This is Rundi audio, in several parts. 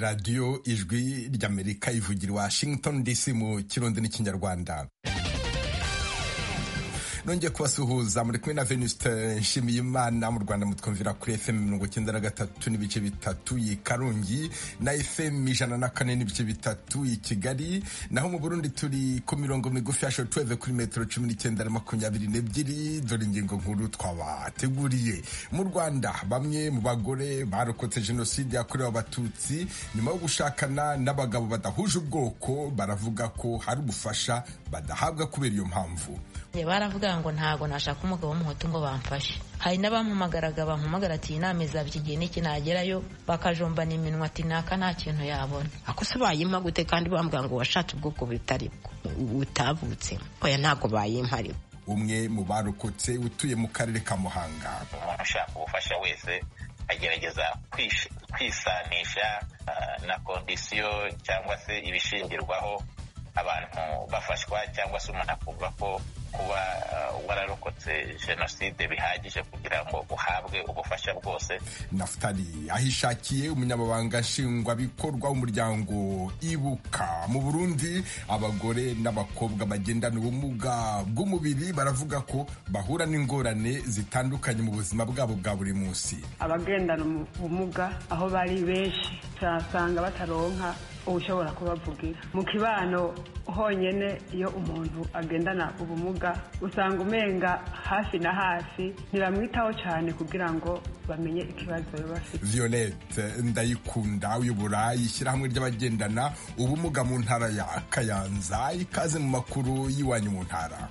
radiyo ijwi ry'Amerika ivugira i Washington DC mu kirundi n'ikinyarwanda. Nongeye kubasuhuza muri kumwe na Venuste Nshimiyimana. Mu Rwanda mutwumvira kuri FM 93.3 i Karongi na FM 104.3 i Kigali, naho mu Burundi turi ku mirongo migufi ya shortwave kuri metero 19.22. Dore ingingo nkuru twabateguriye. Mu Rwanda bamwe mu bagore barokotse jenoside yakorewe Abatutsi nyuma yo gushakana n'abagabo badahuje ubwoko baravuga ko hari ubufasha badahabwa kubera iyo mpamvu. Baravuga ngo ntago nashaka umugabo w'umuhutu ngo bamfashe. Hari n'abampamagaraga bampamagara ati inama izaba iki gihe n'iki nagerayo, bakajombana iminwa ati naka nta kintu yabona. Ako se bayimpa gute kandi bambwira ngo washatse ubwoko bitari utavutse? Oya ntago bayimpa. Umwe mu barokotse utuye mu karere ka Muhanga. Umuntu ushaka ubufasha wese agerageza kwisanisha na kondisiyo cyangwa se ibishingirwaho abantu bafashwa, cyangwa se umuntu akumva ko kuba wararokotse jenoside bihagije kugira ngo uhabwe ubufasha bwose. Naftali ahishakiye umunyamabanga nshingwabikorwa w'umuryango Ibuka mu Burundi, abagore n'abakobwa bagendana ubumuga bw'umubiri baravuga ko bahura n'ingorane zitandukanye mu buzima bwabo bwa buri munsi. Abagendana ubumuga aho bari benshi cyasanga bataronka ushobora kubavugira mu kibano honyene. Iyo umuntu agendana ubumuga usanga umenga hafi na hafi ntibamwitaho cyane kugira ngo bamenye ikibazo bafite. Violette Ndayikunda uyobora ishyirahamwe ry'abagendana ubumuga mu ntara ya Kayanza, ikaze mu makuru y'iwanyu mu ntara.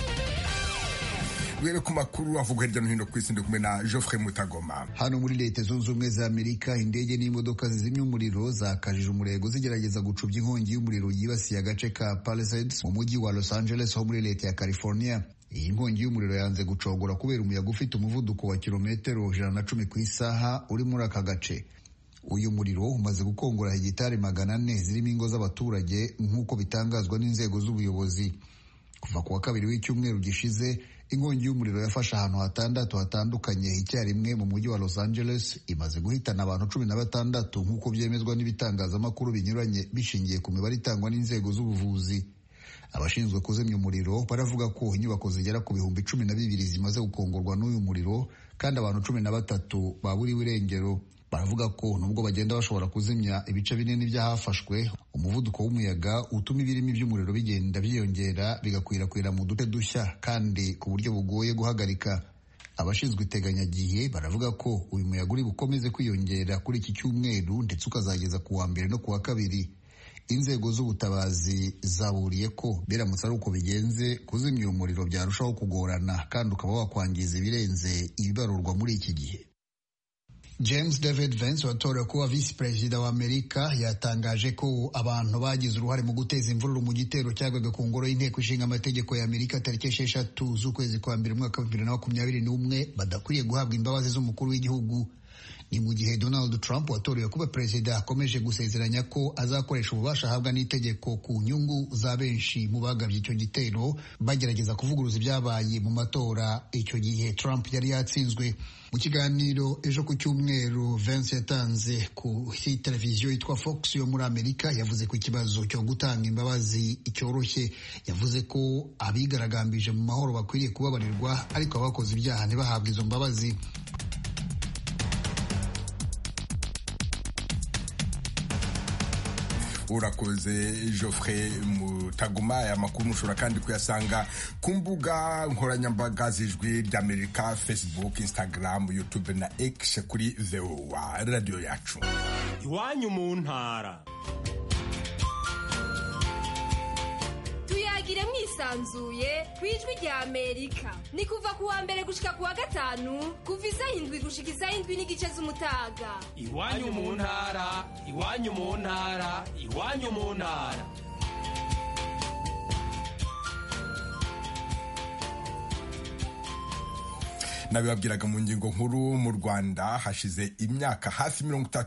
Were ku makuru avugwa hirya no hino ku isi, kumwe na Geoffrey Mutagoma. Hano muri Leta Zunze Ubumwe za Amerika, indege n'imodoka zizimya umuriro zakajije umurego zigerageza gucubya inkongi y'umuriro yibasiye agace ka Palisades mu mujyi wa Los Angeles ho muri leta ya California. Iyi nkongi y'umuriro yanze gucogora kubera umuyaga ufite umuvuduko wa kilometero 110 ku isaha uri muri aka gace. Uyu muriro umaze gukongora hegitari 400 zirimo ingo z'abaturage nk'uko bitangazwa n'inzego z'ubuyobozi. Kuva ku wa kabiri w'icyumweru gishize, inkongi y'umuriro yafashe ahantu hatandukanye icyarimwe mu mujyi wa Los Angeles, imaze guhitana abantu 16 nk'uko byemezwa n'ibitangazamakuru binyuranye bishingiye ku mibare itangwa n'inzego z'ubuvuzi. Abashinzwe kuzimya umuriro baravuga ko inyubako zigera ku bihumbi 12 zimaze gukongorwa n'uyu muriro kandi abantu 13 baburiwe irengero. Baravuga ko nubwo bagenda bashobora kuzimya ibice binini by'ahafashwe, umuvuduko w'umuyaga utuma ibirimi by'umuriro bigenda byiyongera bigakwirakwira mu duce dushya kandi ku buryo bugoye guhagarika. Abashinzwe iteganyagihe baravuga ko uyu muyaga uri bukomeze kwiyongera kuri iki cyumweru ndetse ukazageza ku wa mbere no ku wa kabiri. Inzego z'ubutabazi zaburiye ko biramutse ari uko bigenze, kuzimya uyu muriro byarushaho kugorana kandi ukaba wakwangiza ibirenze ibibarurwa muri iki gihe. James David Vance watorewe kuba visi perezida wa Amerika yatangaje ko abantu bagize uruhare mu guteza imvururu mu gitero cyagwaga ku ngoro y'inteko ishinga amategeko ya Amerika tariki 6 z'ukwezi kwa mbere mwaka 2021 badakwiriye guhabwa imbabazi z'umukuru w'igihugu. Ni mu gihe Donald Trump watorewe kuba perezida akomeje gusezeranya ko azakoresha ububasha ahabwa n'itegeko ku nyungu za benshi mu bagabye icyo gitero bagerageza kuvuguruza ibyabaye mu matora. Icyo gihe Trump yari yatsinzwe. Mu kiganiro ejo ku cyumweru, Vance yatanze ku televiziyo yitwa Fox yo muri Amerika, yavuze ko ikibazo cyo gutanga imbabazi cyoroshye. Yavuze ko abigaragambije mu mahoro bakwiriye kubabarirwa ariko abakoze ibyaha ntibahabwe izo mbabazi. Urakoze Geoffrey Mutagoma. Aya makuru mushobora kandi kuyasanga ku mbuga nkoranyambaga z'ijwi ry'Amerika, Facebook, Instagram, YouTube na X kuri VOA Radio yacu. Iwanyu mu ntara. Tuyagire mwisanzuye kwijwi rya Amerika. Ni kuva ku wa mbere gushika ku wa gatanu, kuva 7 gushika 7 n'igice z'umutaga. Iwanyu mu ntara, iwanyu mu ntara, iwanyu mu ntara. nabibabwiraga mu ngingo nkuru. Mu Rwanda hashize imyaka hafi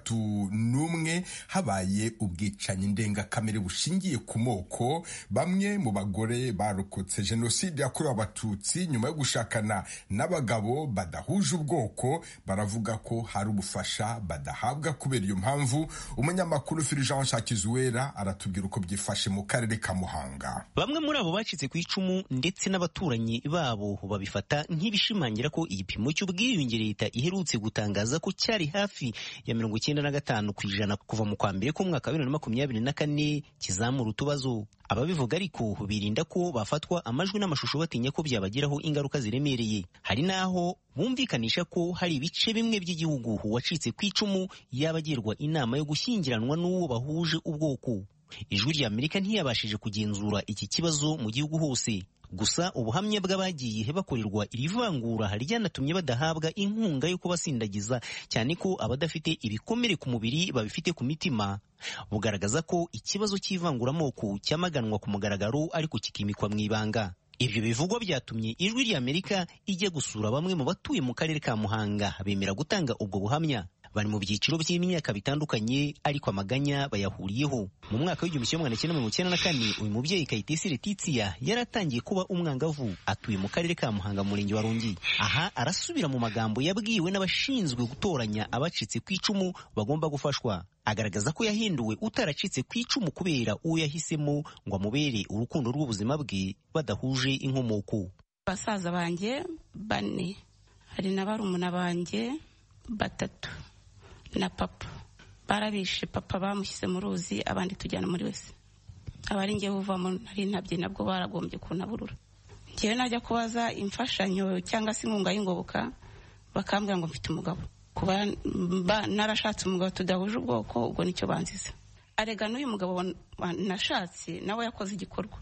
31 habaye ubwicanyi ndengakamere bushingiye ku moko. Bamwe mu bagore barokotse jenoside yakorewe abatutsi nyuma yo gushakana n'abagabo badahuje ubwoko baravuga ko hari ubufasha badahabwa kubera iyo mpamvu. Umunyamakuru Fulgence Hakizuwera aratubwira uko byifashe mu karere ka Muhanga. Bamwe muri abo bacitse ku icumu ndetse n'abaturanyi babo babifata nk'ibishimangira ko igipimo cy'ubwiyunge leta iherutse gutangaza ko cyari hafi ya 95% kuva mu kwa mbere k'umwaka wa 2024 kizamura utubazo. Ababivuga ariko birinda ko bafatwa amajwi n'amashusho batinya ko byabagiraho ingaruka ziremereye. Hari naho bumvikanisha ko hari ibice bimwe by'igihugu uwacitse ku icumu yabagirwa inama yo gushyingiranwa n'uwo bahuje ubwoko. Ijwi rya Amerika ntiyabashije kugenzura iki kibazo mu gihugu hose. Gusa ubuhamya bw'abagiye bakorerwa iri vangura ryanatumye badahabwa inkunga yo kubasindagiza, cyane ko abadafite ibikomere ku mubiri babifite ku mitima. Bugaragaza ko ikibazo cy'ivanguramoko cyamaganwa ku mugaragaro ariko kikimikwa mu ibanga. Ibyo bivugwa byatumye Ijwi rya Amerika ijya gusura bamwe mu batuye mu karere ka Muhanga bemera gutanga ubwo buhamya. Bari mu byiciro by'imyaka bitandukanye ariko amaganya bayahuriyeho. Mu mwaka w'1994 uyu mubyeyi Kayitesi Letitia yaratangiye kuba umwangavu, atuye mu karere ka Muhanga murenge wa Rongi. Aha arasubira mu magambo yabwiwe n'abashinzwe gutoranya abacitse ku icumu bagomba gufashwa. Agaragaza ko yahinduwe utaracitse ku icumu kubera uwo yahisemo ngo amubere urukundo rw'ubuzima bwe badahuje inkomoko. Basaza banjye 4, hari na barumuna banjye 3 na papa. Barabishe papa bamushyize mu ruzi, abandi tujyana muri wese. Abari ngewe uvamo nari ntabye nabwo baragombye kunaburura. Ngewe najya kubaza imfashanyo cyangwa se inkunga y'ingoboka bakambwira ngo mfite umugabo. Kuba narashatse umugabo tudahuje ubwoko ubwo nicyo banziza. Arega n'uyu mugabo nashatse nawe yakoze igikorwa.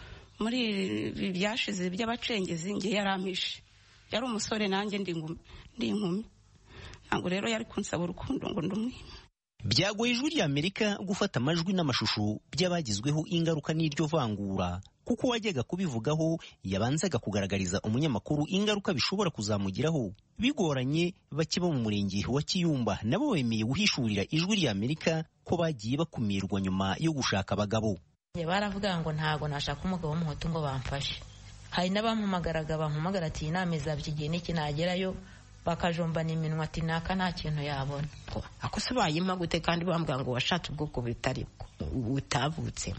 Muri byashize by'abacengezi nge yarampishe. Yari umusore nanjye ndi inkumi. Ntabwo rero yari kunsaba urukundo ngo ndumwime. Byagoye Ijwi rya Amerika gufata amajwi n'amashusho by'abagizweho ingaruka n'iryo vangura, kuko wajyaga kubivugaho yabanzaga kugaragariza umunyamakuru ingaruka bishobora kuzamugiraho. Bigoranye bake bo mu murenge wa Kiyumba nabo bemeye guhishurira Ijwi rya Amerika ko bagiye bakumirwa nyuma yo gushaka abagabo. Baravuga ngo ntago nashaka umugabo w'umuhutu ngo bamfashe. Hari n'abampamagaraga bampamagara ati inama izabyigiye n'iki nagerayo bakajombana iminwa ati naka nta kintu yabona. Ako se bayimpa gute kandi bambwira ngo washatse ubwoko butari butavutse.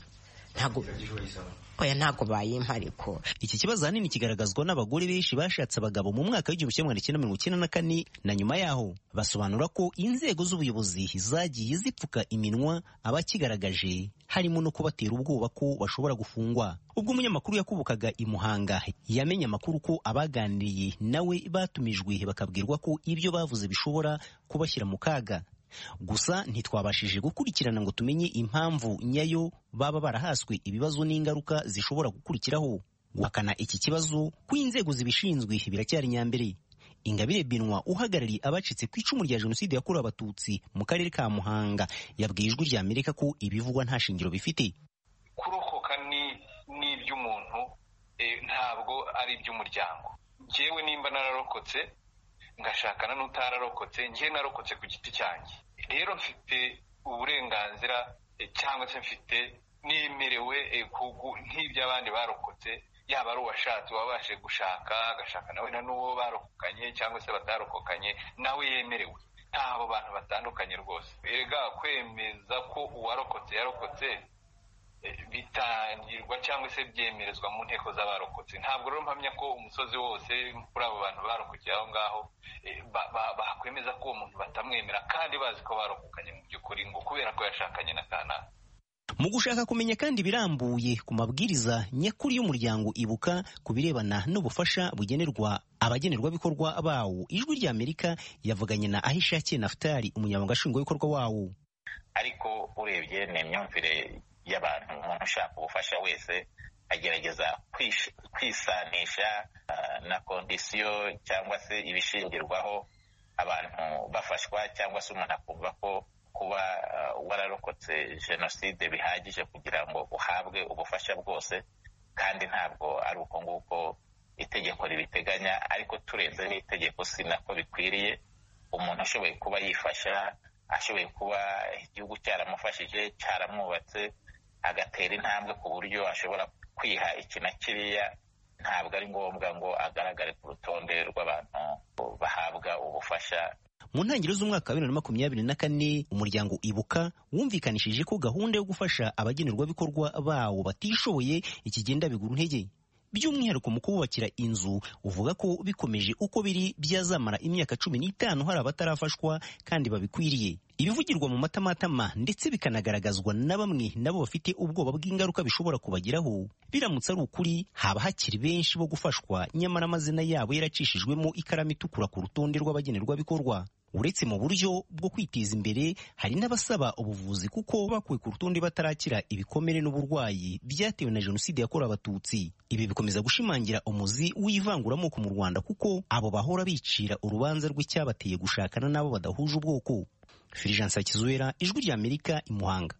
Ntago bayimpa ariko. Iki kibazo ahanini kigaragazwa n'abagore benshi bashatse abagabo mu mwaka w'1994 na nyuma yaho. Basobanura ko inzego z'ubuyobozi zagiye zipfuka iminwa abakigaragaje, harimo no kubatera ubwoba ko bashobora gufungwa. Ubwo umunyamakuru yakubukaga i Muhanga yamenye amakuru ko abaganiriye nawe batumijwe bakabwirwa ko ibyo bavuze bishobora kubashyira mu kaga. Gusa ntitwabashije gukurikirana ngo tumenye impamvu nyayo baba barahaswe ibibazo n'ingaruka zishobora gukurikiraho. Guhakana iki kibazo ku inzego zibishinzwe biracyari nyambere. Ingabire Binwa uhagarariye abacitse ku icumu rya jenoside yakorewe abatutsi mu karere ka Muhanga yabwiye Ijwi rya Amerika ko ibivugwa nta shingiro bifite. Kurokoka ni iby'umuntu, ntabwo ari iby'umuryango. Njyewe nimba nararokotse ngashakana n'utararokotse, njye narokotse ku giti cyanjye, rero mfite uburenganzira cyangwa se mfite nemerewe nk'iby'abandi barokotse, yaba ari uwashatse wabashe gushaka agashaka nawe n'uwo barokokanye cyangwa se batarokokanye nawe yemerewe. Ntabo bantu batandukanye rwose. Erega kwemeza ko uwarokotse yarokotse bitangirwa cyangwa se byemerezwa mu nteko z'abarokotse. Ntabwo rero mpamya ko umusozi wose kuri abo bantu barokokeye aho ngaho bakwemeza ko uwo muntu batamwemera kandi bazi ko barokokanye mu by'ukuri ngo kubera ko yashakanye na kanaka. Mu gushaka kumenya kandi birambuye ku mabwiriza nyakuri y'umuryango Ibuka ku birebana n'ubufasha bugenerwa abagenerwabikorwa bawo, Ijwi rya Amerika yavuganye na Ahishakiye Naftali, umunyamabanga nshingwabikorwa wawo. Ariko urebye ni imyumvire y'abantu, umuntu ushaka ubufasha wese agerageza kwisanisha na kondisiyo cyangwa se ibishingirwaho abantu bafashwa, cyangwa se umuntu akumva ko kuba wararokotse jenoside bihagije kugira ngo uhabwe ubufasha bwose, kandi ntabwo ari uko nguko itegeko itegeko ribiteganya, ariko turenze n'itegeko sinako bikwiriye. Umuntu ashoboye kuba yifasha, ashoboye kuba igihugu cyaramufashije, cyaramwubatse, agatera intambwe ku buryo ashobora kwiha iki na kiriya, ntabwo ari ngombwa ngo agaragare ku rutonde rw'abantu bahabwa ubufasha. Mu ntangiriro z'umwaka wa 2024 umuryango Ibuka wumvikanishije ko gahunda yo gufasha abagenerwabikorwa bawo batishoboye ikigenda bigura intege, by'umwihariko mu kububakira inzu. Uvuga ko bikomeje uko biri byazamara imyaka 15 hari abatarafashwa kandi babikwiriye. Ibivugirwa mu matamatama ndetse bikanagaragazwa na bamwe nabo bafite ubwoba bw'ingaruka bishobora kubageraho. Biramutse ari ukuri, haba hakiri benshi bo gufashwa nyamara amazina yabo yaracishijwemo ikaramu itukura ku rutonde rw'abagenerwabikorwa. Uretse mu buryo bwo kwiteza imbere, hari n'abasaba ubuvuzi kuko bakuwe ku rutonde batarakira ibikomere n'uburwayi byatewe na Jenoside yakorewe Abatutsi. Ibi bikomeza gushimangira umuzi w'ivanguramoko mu Rwanda kuko abo bahora bicira urubanza rw'icyabateye gushakana n'abo badahuje ubwoko. Fulgence Hakizwera, Ijwi rya Amerika, i Muhanga.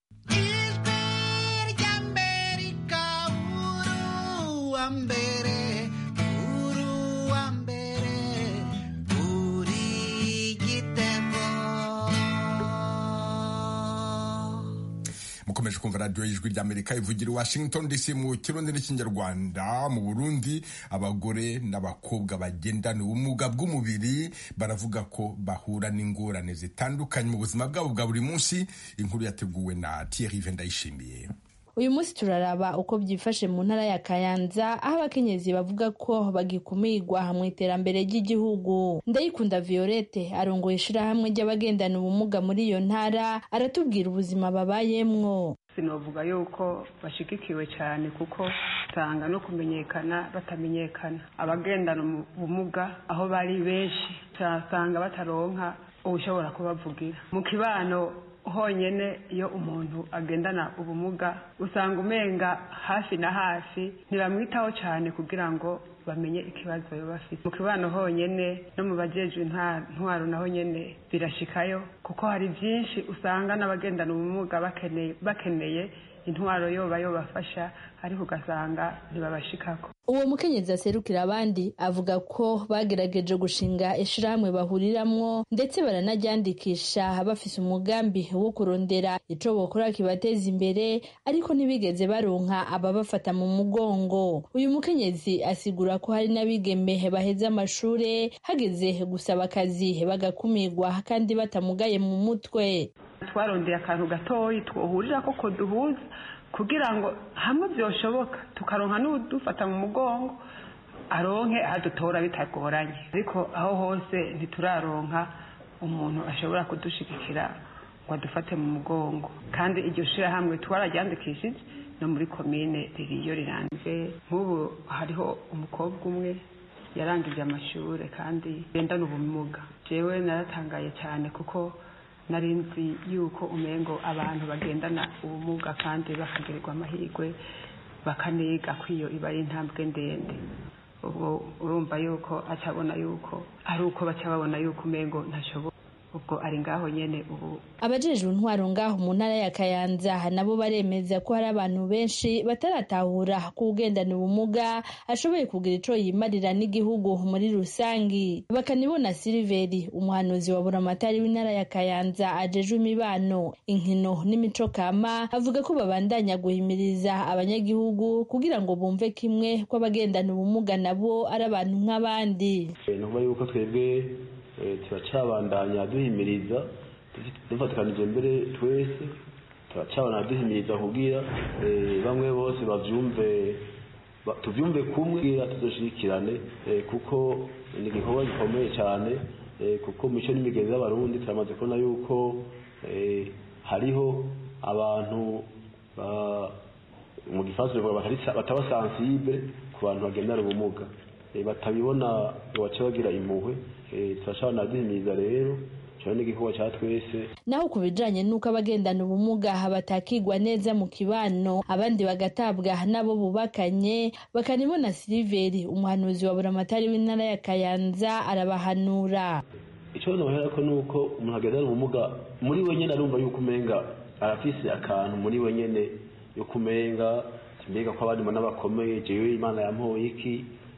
Mukomeje kumva radio y'Ijwi ry'Amerika ivugira Washington DC mu Kirundi n'Ikinyarwanda. Mu Burundi abagore n'abakobwa bagendana ubumuga bw'umubiri baravuga ko bahura n'ingorane zitandukanye mu buzima bwabo bwa buri munsi. Inkuru yateguwe na Thierry Vendayishimiye. Uyu munsi turaraba uko byifashe mu ntara ya Kayanza, aho abakenyezi bavuga ko bagikumirwa mu iterambere ry'igihugu. Ndayikunda Violette arongoye ishirahamwe ry'abagendana ubumuga muri iyo ntara, aratubwira ubuzima babayemwo. Sinovuga yuko bashigikiwe cyane kuko usanga no kumenyekana batamenyekana. Abagendana ubumuga aho bari benshi usanga bataronka ushobora kubavugira. Mu kibano honyene iyo umuntu agendana ubumuga usanga umenga hafi na hafi ntibamwitaho cyane kugira ngo bamenye ikibazo yo bafite. Mu kibano honyene no mu bajejwe intwaro naho nyene birashikayo kuko hari byinshi usanga n'abagendana ubumuga bakeneye intwaro yoba yobafasha ariko ugasanga ntibabashikako. Uwo mukenyezi aserukira abandi avuga ko bagerageje gushinga ishirahamwe bahuriramwo ndetse baranaryandikisha bafise umugambi wo kurondera ico bokora kibateza imbere, ariko ntibigeze baronka ababafata mu mugongo. Uyu mukenyezi asigura ko hari n'abigeme baheza amashure hageze gusaba akazi bagakumirwa kandi batamugaye mu mutwe. Twarondeye akantu gatoyi twohurira ko duhuza kugira ngo hamwe byoshoboka tukaronka n'udufata mu mugongo aronke adutora bitagoranye, ariko aho hose ntituraronka umuntu ashobora kudushigikira ngo adufate mu mugongo. Kandi iryo shirahamwe twararyandikishije no muri komine ririyo riranze. Nk'ubu hariho umukobwa umwe yarangije amashure kandi gendana ubumuga. Jewe naratangaye cyane kuko narinzi yuko umengo abantu bagendana ubumuga kandi bakagirirwa amahirwe bakaniga kwiyo iba ari intambwe ndende. Ubwo urumva yuko acabona yuko ari uko baca babona yuko umengo ntashoboka, ubwo ari ngaho nyene. Ubu abajejwe intwaro ngaho mu ntara ya Kayanza nabo baremeza ko hari abantu benshi bataratahura ko ugendana ubumuga ashoboye kugira ico yimarira n'igihugu muri rusangi. Bakanibona Silveri, umuhanuzi wa buramatari w'intara ya Kayanza ajejwe imibano, inkino n'imico kama, avuga ko babandanya guhimiriza abanyagihugu kugira ngo bumve kimwe ko abagendana ubumuga nabo ari abantu nk'abandi. Nuko yuko twebwe turacabandanya duhimiriza dufatikanije mbere twese turacabandanya duhimiriza kugira bamwe bose tuvyumve kumwe kugira tuzoshikirane kuko ni igikorwa gikomeye cyane kuko mico n'imigenzo y'abarundi turamaze kubona yuko hariho abantu mu gifaransa bataba sensible ku bantu bagendana ubumuga, batabibona baca bagira impuhwe. Turashobora duhimiriza rero cyane igikorwa cya twese. Naho ku bijanye n'uko abagendana ubumuga batakigwa neza mu kibano, abandi bagatabwa nabo bubakanye, bakanibona Silveri, umuhanuzi wa buramatari w'intara ya Kayanza, arabahanura. Icyo nohera ko nuko umuntu agendana ubumuga muri we nyene arumva yuko umenga arafise akantu muri we nyene yo kumenga mbega ko abandi n'abakomeye jewe Imana yampoye iki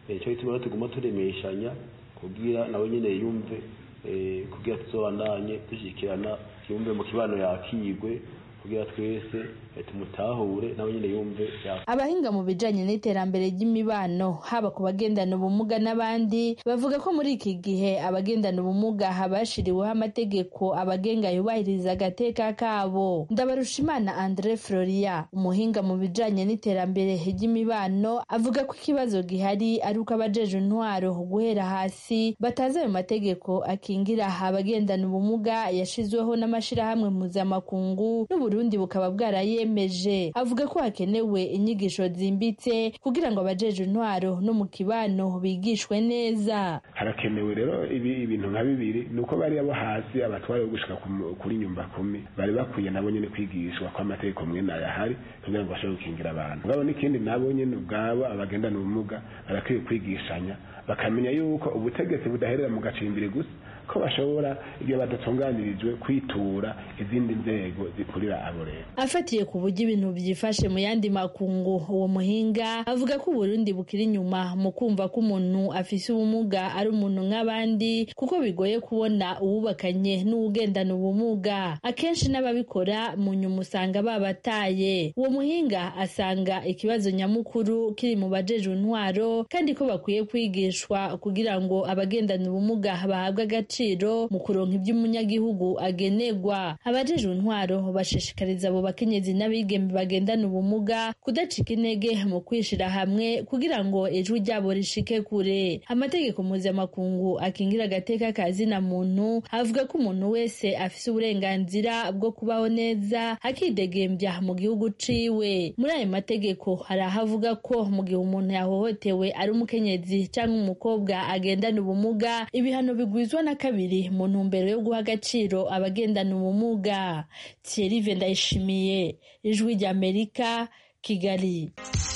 icyo gituma rero tuguma turemeshanya kugira nawe nyine yumve kugira tuzobandanye dushyikirana yumve mu kibano yakigwe kugira twese tumutahure nawe nyine yumve. Abahinga mu bijanye n'iterambere ry'imibano haba ku bagendana ubumuga n'abandi bavuga ko muri iki gihe abagendana ubumuga habashiriweho amategeko abagenga yubahiriza agateka kabo. Ndabarushimana Andre Floria, umuhinga mu bijanye n'iterambere ry'imibano, avuga ko ikibazo gihari ari uko abajeje intwaro guhera hasi batazi ayo mategeko akingira abagendana ubumuga yashizweho n'amashirahamwe mpuzamakungu n'Uburundi bukaba bwarayemeje. Avuga ko hakenewe inyigisho zimbitse kugira ngo abajeje intwaro no mu kibano bigishwe neza. Harakenewe rero ibintu nka bibiri, nuko bari abo hasi abatwaye gushika kuri nyumba 10 bari bakwiye nabo nyene kwigishwa ko amategeko mwe nayahari kugira ngo bashobore gukingira abantu. Ngabo n'ikindi nabo nyene ubwabo abagendana ubumuga barakwiye kwigishanya bakamenya yuko ubutegetsi budaherera mu gacimbiri gusa, ko bashobora igihe badatunganirijwe kwitura izindi nzego zikurira abo rero. Afatiye ku buryo ibintu byifashe mu yandi makungu, uwo muhinga avuga ko Burundi bukiri inyuma mu kumva ko umuntu afise ubumuga ari umuntu nk'abandi, kuko bigoye kubona uwubakanye n'ugendana ubumuga. Akenshi n'ababikora mu nyuma usanga babataye. Uwo muhinga asanga ikibazo nyamukuru kiri mu bajeje intwaro, kandi ko bakwiye kwigishwa kugira ngo abagendana ubumuga bahabwe agaciro mu kuronka iby'umunyagihugu agenerwa. Abajeje intwaro bashishikariza abo bakenyezi n'abigeme bagendana ubumuga kudacika intege mu kwishira hamwe kugira ngo ijwi ryabo rishike kure. Amategeko mpuzamakungu akingira agateka kazina muntu avuga ko umuntu wese afise uburenganzira bwo kubaho neza akidegembya mu gihugu ciwe. Muri ayo mategeko hari ahavuga ko mu gihe umuntu yahohotewe ari umukenyezi cyangwa umukobwa agendana ubumuga, ibihano bigwizwa na 2 mu ntumbero yo guha agaciro abagendana ubumuga. Thierry Vendayishimiye, Ijwi ry'Amerika, Kigali.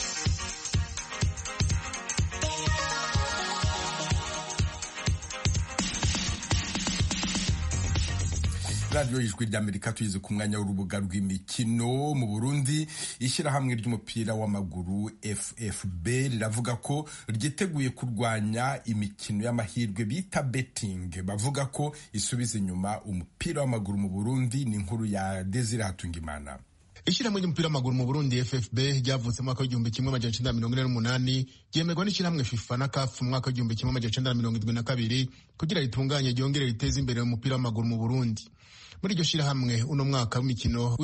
Radio Ijwi ry'Amerika tuyize ku mwanya w'urubuga rw'imikino. Mu Burundi ishyirahamwe ry'umupira w'amaguru FFB riravuga ko ryiteguye kurwanya imikino y'amahirwe bita betting, bavuga ko isubiza inyuma umupira w'amaguru mu Burundi. Ni inkuru ya Desire Hatungimana. Ishyirahamwe ry'umupira w'amaguru mu Burundi FFB ryavutse mu mwaka w'1948 ryemerwa n'ishyirahamwe FIFA na CAF mu mwaka w'1972 kugira ritunganye ryongere riteze imbere umupira w'amaguru mu Burundi. Muri iryo shyirahamwe uno mwaka w'imikino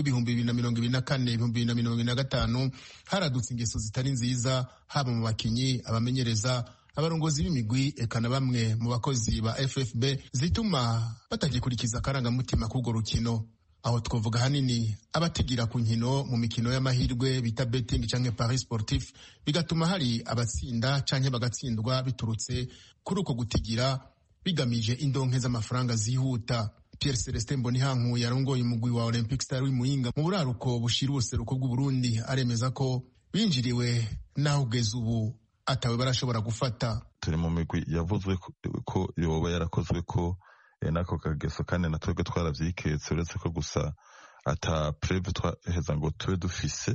w'2024-2025 haradutse ingeso zitari nziza, haba mu bakinyi, abamenyereza, abarongozi b'imigwi eka na bamwe mu bakozi ba FFB, zituma batagikurikiza akarangamutima k'urwo rukino. Aho twovuga hanini abatigira ku nkino mu mikino y'amahirwe bita betting canke paris sportif, bigatuma hari abatsinda canke bagatsindwa biturutse kuri uko gutigira bigamije indonke z'amafaranga zihuta. Pierre Celestin Mbonihanku yarongoye umugwi wa Olympic Star w'Imuyinga mu buraruko bushira ubuseruko bw'u Burundi aremeza ko binjiriwe naho ugeze ubu atawe barashobora gufata. Turi mu migwi yavuzwe ko yoba yarakozwe ko nako kageso, kandi natwebwe twaravyiketse, uretse ko gusa ata preve twaheza ngo tube dufise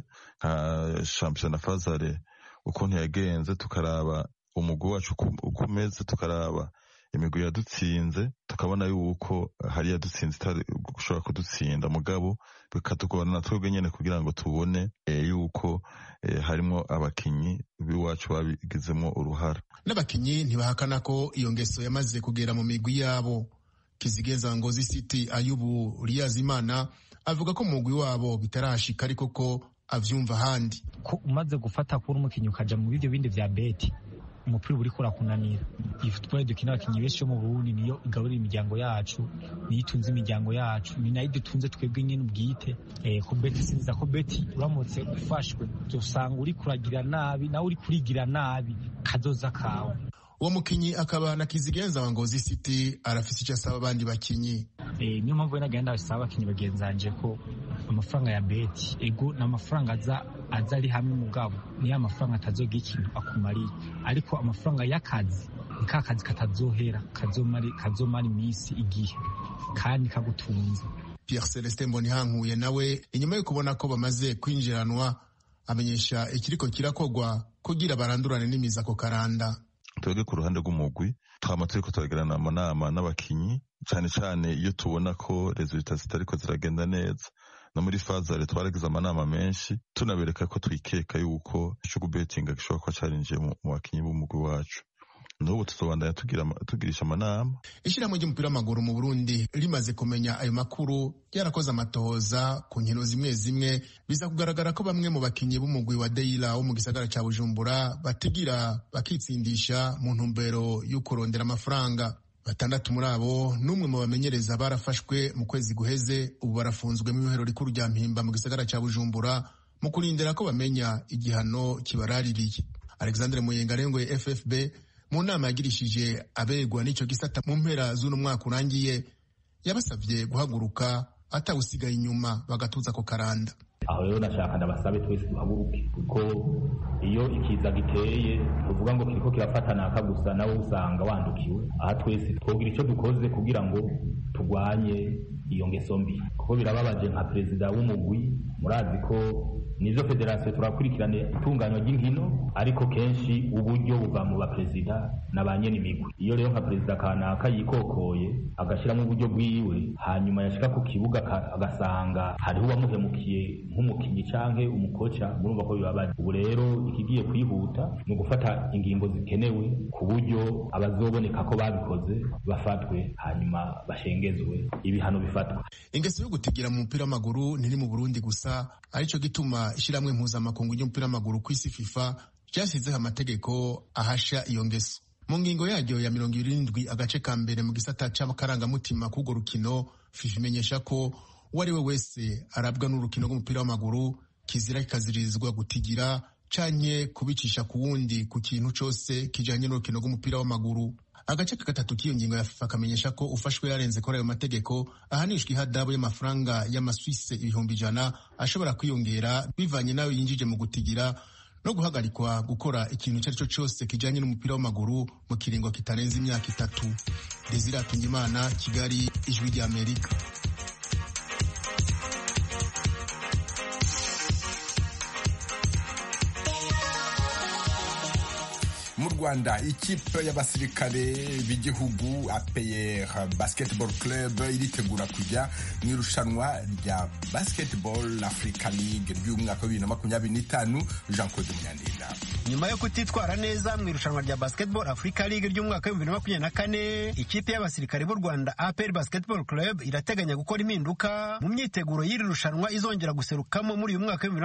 nka championnat fazare ukuntu yagenze, tukaraba umugwi wacu uko umeze, tukaraba imigwi yadutsinze, tukabona yuko hari yadutsinze itari gushobora kudutsinda, mugabo bikatugora natwebwe nyene kugira ngo tubone yuko harimo abakinyi biwacu babigizemo uruhara. N'abakinyi ntibahakana ko iyo ngeso yamaze kugera mu migwi yabo. Kizigeza Ngozi City Ayubu Riyazimana avuga ko mugwi wabo bitarashika, ariko ko avyumva handi. Ko umaze gufata kuri umukinyi ukaja mu bidyo bindi vya beti, umupira uri kurakunanira. Ifutball dukina abakinyi benshi mu Burundi niyo igaburira imiryango yacu, niyo itunze imiryango yacu, ni nayo dutunze twebwe nyene ubwite. Ko beti sinza ko beti uramutse ufashwe dusanga uri kuragira nabi, nawe uri kurigira nabi kazoza kawe. Uwo mukinyi akaba na Kizigenza wa Ngozi City arafise icyo asaba abandi bakinyi. Niyo mpamvu nagenda asaba abakinyi bagenzanje ko amafaranga ya beti ego n'amafaranga aza ari hamwe mugabo niyo amafaranga atazoga ikintu akumariye, ariko amafaranga y'akazi ni ka kazi katazohera, kazomara iminsi igihe kandi kagutunze. Pierre Celestin Mbonihankuye nawe inyuma yo kubona ko bamaze kwinjiranwa amenyesha ikiriko kirakogwa kugira barandurane n'imiza ko karanda. twebwe ku ruhande rw'umugwi twama turiko turagirana amanama n'abakinyi cane cane iyo tubona ko resultat zitariko ziragenda neza. No muri fazare twaragize amanama menshi tunabereka ko twikeka yuko ico gubetinga gishobora kuba carinjiye mu bakinyi b'umugwi wacu. N'ubu tuzobandanya tugirisha amanama. Ishirahamwe ry'umupira w'amaguru mu Burundi rimaze kumenya ayo makuru yarakoze amatohoza ku nkino zimwe zimwe, biza kugaragara ko bamwe mu bakinyi b'umugwi wa Deila wo mu gisagara ca Bujumbura batigira bakitsindisha mu ntumbero yo kurondera amafaranga. 6 muri abo n'umwe mu bamenyereza barafashwe mu kwezi guheze, ubu barafunzwe mu ibohero rikuru rya Mpimba mu gisagara ca Bujumbura mu kurindira ko bamenya igihano kibaraririye. Alexandre Muyengarengoye FFB mu nama yagirishije abegwa n'ico gisata mu mpera z'uno mwaka urangiye yabasavye guhaguruka atawusigaye inyuma bagatuza ko karanda. Aho rero nashaka ndabasabe twese duhaguruke, kuko iyo ikiza giteye tuvuga ngo kiriko kirafatana akagusa nawe usanga wandukiwe. Aha twese twogira ico dukoze kugira ngo tugwanye iyo ngeso mbi, kuko birababaje nka perezida w'umugwi. Murazi ko nizo federasiyo turakurikirana itunganywa ry'inkino, ariko kenshi uburyo buva mu baperezida na ba nyene imigwi. Iyo rero nka perezida kanaka yikokoye agashiramo uburyo bwiwe, hanyuma yashika ku kibuga agasanga hariho uwamuhemukiye nk'umukinyi canke umukoca, murumva ko bibabaje. Ubu rero ikigiye kwihuta ni ugufata ingingo zikenewe ku buryo abazoboneka ko babikoze bafatwe, hanyuma bashengezwe, ibihano bifatwe. Ingeso yo gutigira mu mupira w'amaguru ntiri mu Burundi gusa, arico gituma ishiramwe mpuzamakungu ry'umupira w'amaguru kw'isi FIFA ryashyizeho amategeko ahasha iyo ngeso. Mu ngingo yaryo ya 27 agace ka mbere mu gisata c'akarangamutima k'urwo rukino, FIFA imenyesha ko uwo ari we wese arabwa n'urukino rw'umupira w'amaguru kizira kikazirizwa gutigira canke kubicisha ku wundi ku kintu cose kijanye n'urukino rw'umupira w'amaguru. Agace ka gatatu k'iyo ngingo ya FIFA kamenyesha ko ufashwe yarenze kuri ayo mategeko ahanishwa ihadabu y'amafaranga y'amaswisse 100,000 ashobora kwiyongera bivanye nawe yinjije mu gutigira no guhagarikwa gukora ikintu icyo ari cyo cyose kijanye n'umupira w'amaguru mu kiringo kitarenze imyaka 3. Desire Atungimana, Kigali, Ijwi ry'Amerika. Mu Rwanda ikipe y'abasirikare b'igihugu APR Basketball Club iritegura kujya mu irushanwa rya Basketball Africa League ry'umwaka wa 2025. Jean Claude Munyandinda. Nyuma yo kutitwara neza mu irushanwa rya Basketball Africa League ry'umwaka wa 2024, ikipe y'abasirikare b'u Rwanda APR Basketball Club irateganya gukora impinduka mu myiteguro y'iri rushanwa izongera guserukamo muri uyu mwaka wa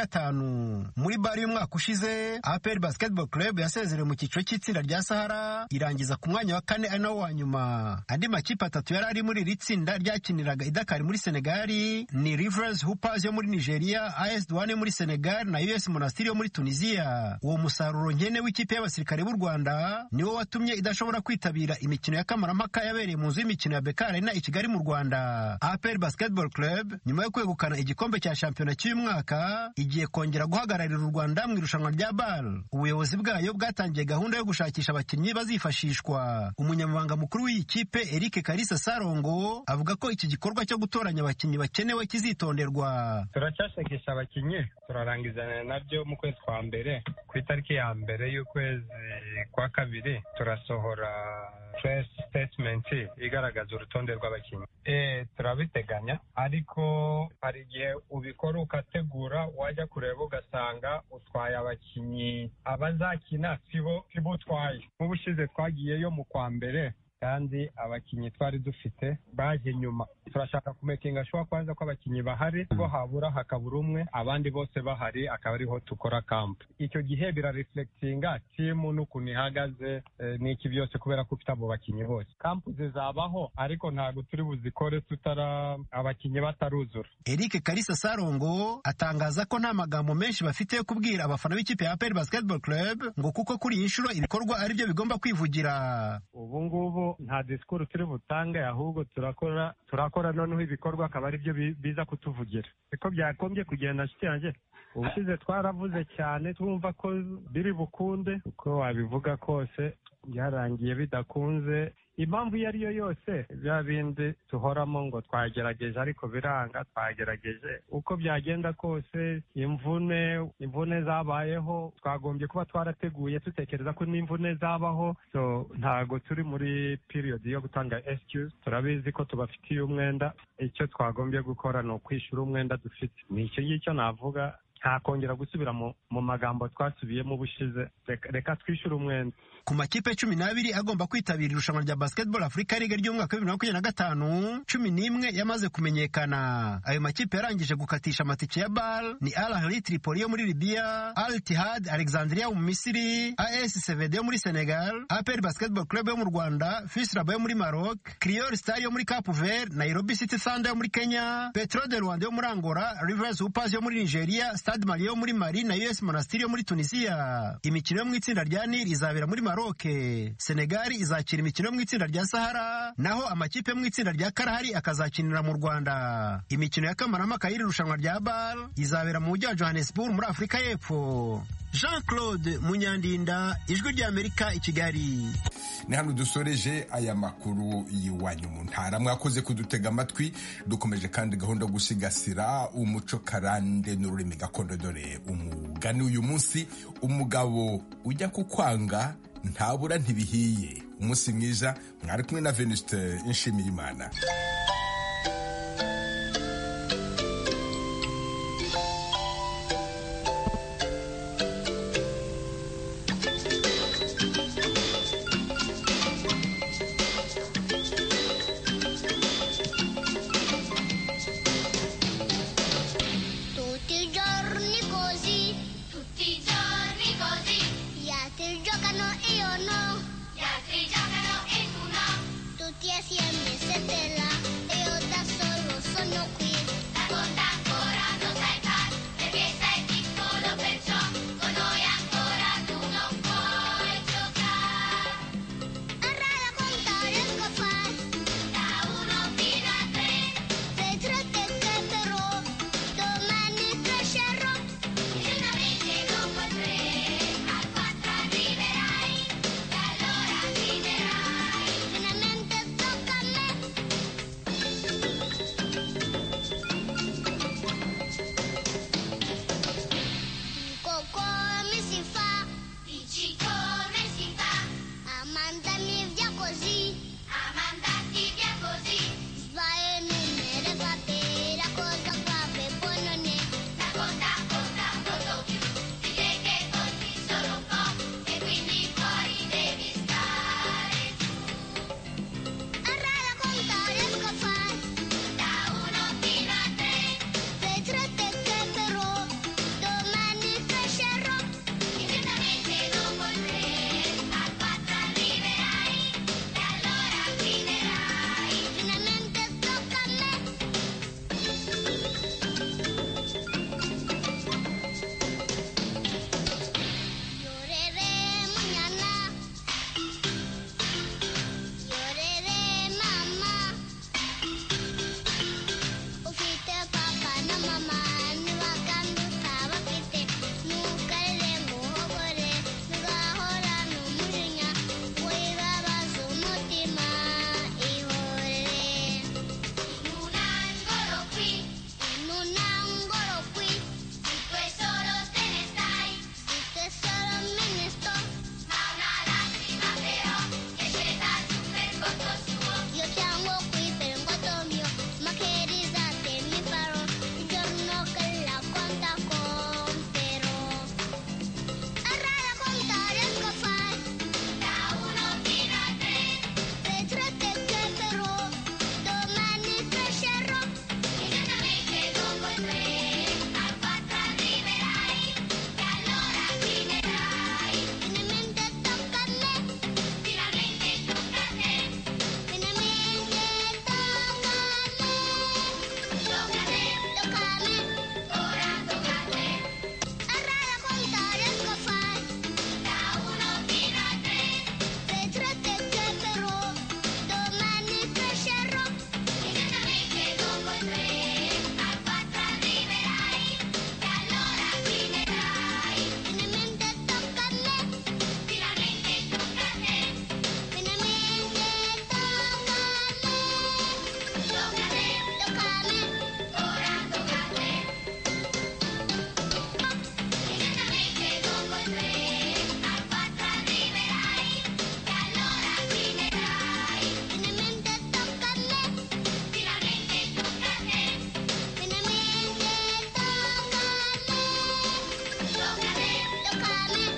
2025. Muri bari y'umwaka ushize APR Basketball Club yasezerewe mu cyiciro cy'itsinda rya Sahara irangiza ku mwanya wa 4 ari nawo wa nyuma. Andi makipe 3 yari ari muri iri tsinda ryakiniraga i Dakar muri Senegal ni Rivers Hoopers yo muri Nigeria, AS Douane muri Senegal na US Monastir yo muri Tunisia. Uwo musaruro nkene w'ikipe y'abasirikare b'u Rwanda niwo watumye idashobora kwitabira imikino ya kamarampaka yabereye mu nzu y'imikino ya BK Arena i Kigali mu Rwanda. APR Basketball Club nyuma yo kwegukana igikombe cya shampiyona cy'uyu mwaka igiye kongera guhagararira u Rwanda mu irushanwa rya BAL. Ubuyobozi bwayo bwatangiye gahunda yo gushakisha abakinnyi bazifashishwa. Umunyamabanga mukuru w'iyi kipe Eric Kalisa Sarongo avuga ko iki gikorwa cyo gutoranya abakinnyi bakenewe kizitonderwa. Turacyashakisha abakinnyi, turarangizana nabyo mu kwezi kwa mbere. Ku itariki ya mbere y'ukwezi kwa kabiri turasohora press statement igaragaza urutonde rw'abakinnyi. Turabiteganya, ariko hari igihe ubikora ukategura wajya kureba ugasanga utwaye abakinnyi abazakina sibo utwaye. Nk'ubushize twagiyeyo mu kwa mbere kandi abakinnyi twari dufite baje nyuma. Turashaka kumekinga sure kwanza ko abakinnyi bahari, bo habura hakabura umwe, abandi bose bahari akaba ariho tukora camp. Icyo gihe birareflectinga timu n'ukuntu ihagaze n'iki byose, kubera ko ufite abo bakinnyi bose. Camp zizabaho ariko ntabwo turi buzikore tutara abakinnyi bataruzura. Eric Kalisa Sarongo atangaza ko nta magambo menshi bafite yo kubwira abafana b'ikipe ya APR Basketball Club ngo kuko kuri iyi nshuro ibikorwa ari byo bigomba kwivugira. Ubu ngubu nta disikuru turi butange, ahubwo turakora noneho ibikorwa akaba ari byo biza kutuvugira. Siko byakombye kugenda nshuti yanjye. Ubushize twaravuze cyane twumva ko biri bukunde, uko wabivuga kose byarangiye bidakunze. impamvu iyo ari yo yose bya bindi tuhoramo ngo twagerageje ariko biranga, twagerageje uko byagenda kose, imvune zabayeho, twagombye kuba twarateguye dutekereza ko n'imvune zabaho, so ntago turi muri period yo gutanga excuse. Turabizi ko tubafitiye umwenda, icyo twagombye gukora ni ukwishyura umwenda dufite. Ni icyo ngicyo navuga, nta kongera gusubira mu magambo twasubiyemo ubushize. Reka twishyure umwenda. Ku makipe 12 agomba kwitabira irushanwa rya Basketball Africa League ry'umwaka wa 2025, 11 yamaze kumenyekana. Ayo makipe yarangije gukatisha amatike ya BAL ni Al Ahly Tripoli yo muri Libya, Al Ittihad Alexandria yo mu Misiri, AS CVD yo muri Senegal, APR Basketball Club yo mu Rwanda, FUS Rabat yo muri Maroc, Criol Star yo muri Cape Verde, Nairobi City Thunder yo muri Kenya, Petro de Rwanda yo muri Angola, Rivers Hoopers yo muri Nigeria, Stade Malien yo muri Mali na US Monastir yo muri Tunisia. Imikino yo mu itsinda rya Nil izabera muri Maroc. Senegal izakira imikino yo mu itsinda rya Sahara, naho amakipe mu itsinda rya Kalahari akazakinira mu Rwanda. Imikino ya kamarampaka y'iri rushanwa rya BAL izabera mu mujyi wa Johannesburg muri Afurika y'Epfo. Jean-Claude Munyandinda, Ijwi ry'Amerika i Kigali. Ni hano dusoreje aya makuru y'iwanyu mu ntara. Mwakoze kudutega amatwi. Dukomeje kandi gahunda yo gusigasira umuco karande n'ururimi gakondo. Dore umugani uyu munsi: umugabo ujya kukwanga ntabura ntibihiye. Umunsi mwiza. Mwari kumwe na Venuste Nshimiyimana.